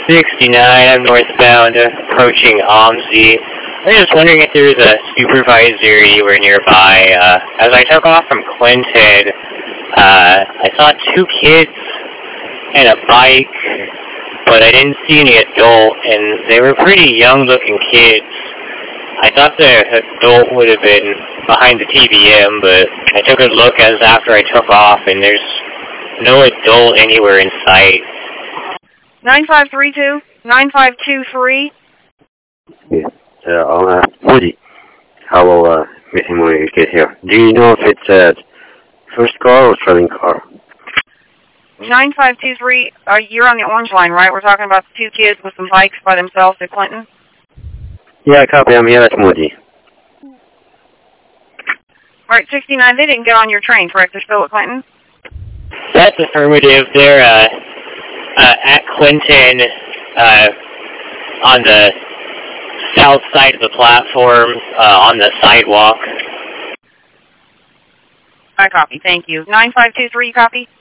69, I'm northbound, approaching OMSI. I was just wondering if there was a supervisor you were nearby. As I took off from Clinton, I saw two kids and a bike, but I didn't see any adult, and they were pretty young-looking kids. I thought the adult would have been behind the TBM, but I took a look as after I took off, and there's no adult anywhere in sight. 9532, 9523. Yeah, Woody, I will meet him when you get here. Do you know if it's a first car or trailing car? 9523, you're on the orange line, right? We're talking about the two kids with some bikes by themselves at Clinton? Yeah, copy. I'm here at Moody. All right, 69, they didn't get on your train, correct? They're still at Clinton? That's affirmative. They're at Clinton on the south side of the platform, on the sidewalk. I copy, thank you. 9523, you copy?